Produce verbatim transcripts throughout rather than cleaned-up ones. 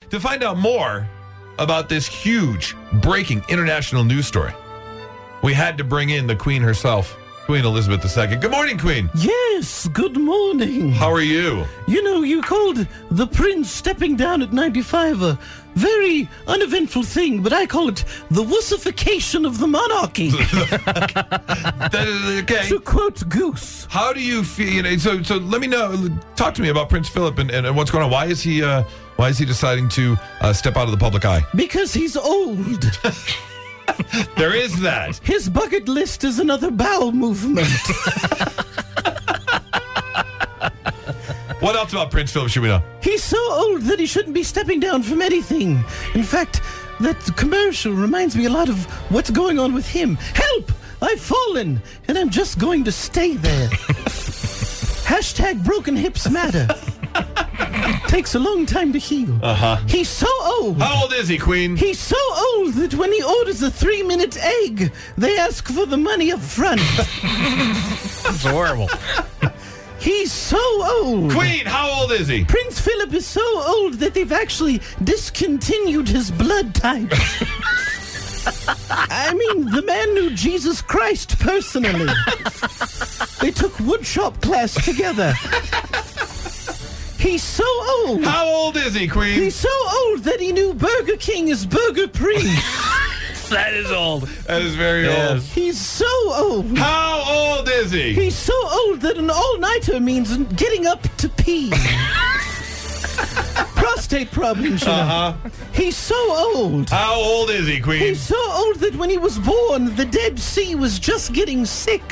to find out more about this huge breaking international news story, we had to bring in the Queen herself, Queen Elizabeth the Second. Good morning, Queen. Yes, good morning. How are you? You know, you called the prince stepping down at ninety-five a very uneventful thing, but I call it the wussification of the monarchy. That is, okay. To quote Goose. How do you feel? You know, so, so let me know. Talk to me about Prince Philip and, and, and what's going on. Why is he? Uh, why is he deciding to uh, step out of the public eye? Because he's old. There is that. His bucket list is another bowel movement. What else about Prince Philip should we know? He's so old that he shouldn't be stepping down from anything. In fact, that commercial reminds me a lot of what's going on with him. Help! I've fallen, and I'm just going to stay there. Hashtag broken hips matter. Takes a long time to heal. Uh-huh. He's so old. How old is he, Queen? He's so old that when he orders a three-minute egg, they ask for the money up front. That's horrible. He's so old. Queen, how old is he? Prince Philip is so old that they've actually discontinued his blood type. I mean, the man knew Jesus Christ personally. They took woodshop class together. He's so old. How old is he, Queen? He's so old that he knew Burger King is Burger Priest. That is old. That is very Yes. old. He's so old. How old is he? He's so old that an all-nighter means getting up to pee. Prostate problems, you know. Uh-huh. He's so old. How old is he, Queen? He's so old that when he was born, the Dead Sea was just getting sick.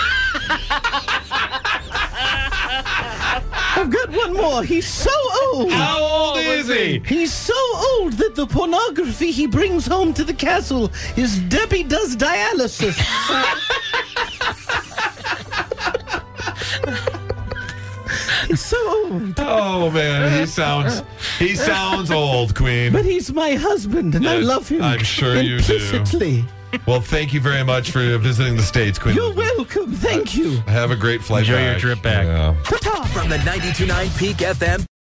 I've got one more. He's so old. How old is he? He's so old that the pornography he brings home to the castle is Debbie Does Dialysis. He's so old. Oh man, he sounds he sounds old, Queen. But he's my husband, and I Yes, love him. I'm sure you do. implicitly. Well, thank you very much for visiting the States, Queen. You're welcome. Thank you. Have a great flight Enjoy back. your trip back. Yeah. Ta-ta. From the ninety-two point nine Peak F M